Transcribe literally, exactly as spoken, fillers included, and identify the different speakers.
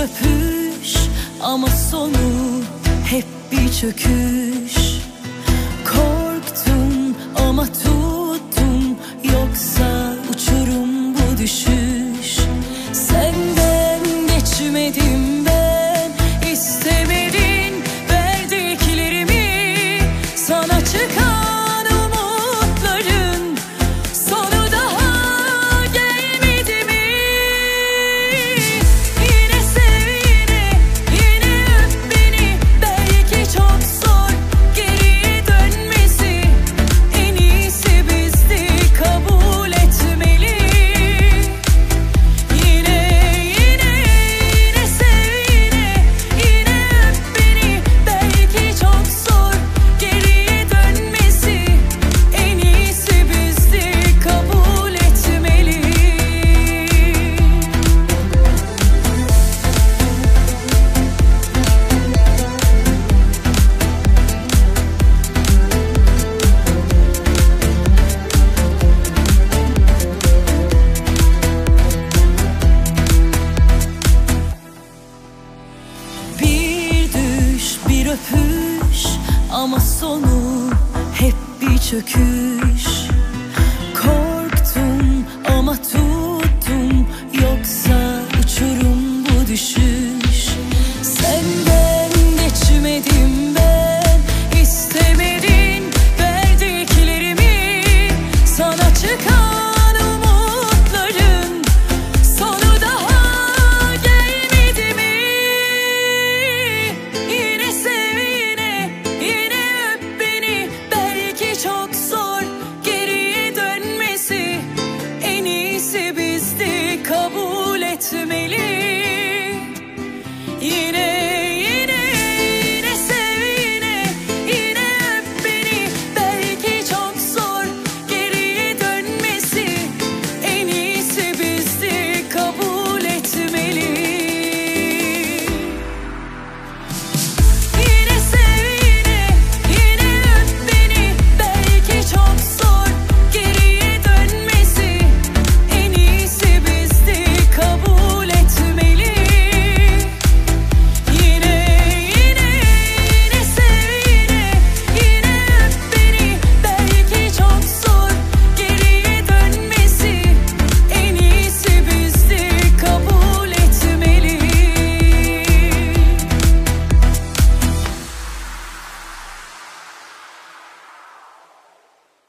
Speaker 1: öpüş ama sonu hep bir çöküş. Korktum ama tuttum, yoksa uçurum bu düşüş. Senden geçmedim ben, istemedin verdiklerimi. Sana çıkan umutların sonu daha gelmedi mi? Yine sev, yine, yine öp beni. Belki çok zor geriye dönmesi. En iyisi bizdi, kabul etmeli. Yine, yine, yine sev, yine, yine öp beni. Belki çok zor geriye dönmesi. En iyisi bizdi, kabul etmeli. Bir düş, bir öpüş ama sonu hep bir çöküş.